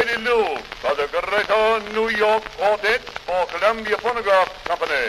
Lady Lou by the Greater New York Quartet for Columbia Phonograph Company.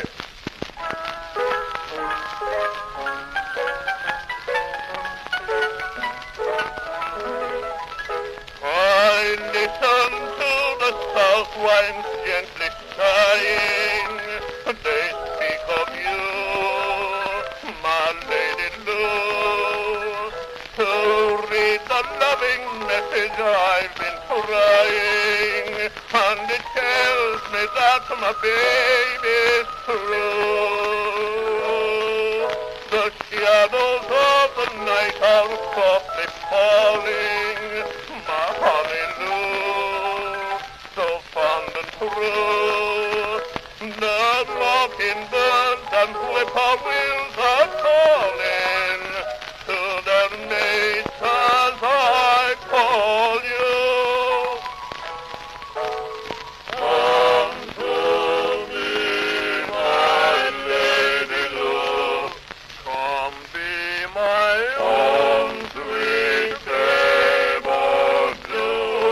I listen to the south winds gently sighing. They speak of you, my Lady Lou. To read the loving message I've been crying, and it tells me that my baby's true. The shadows of the night are softly falling, my honey Lou, so fond and true. The mockingbirds and whippoorwills are calling to their mates as I call you. Come to me, my Lady Lou. Come be my own sweet babe, oh, do.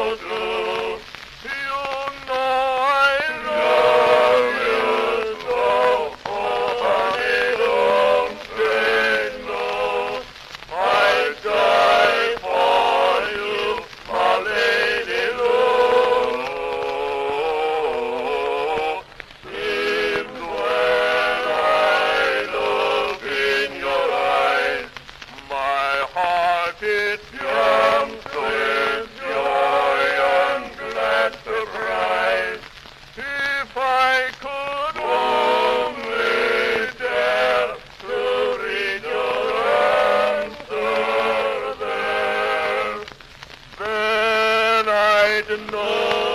You know I love you so, oh, honey, don't say no. I'll die for you, my Lady Lou. Seems when I look in your eyes, my heart is jumps with joy and glad surprise. If I could only dare to read your answer there, then I'd know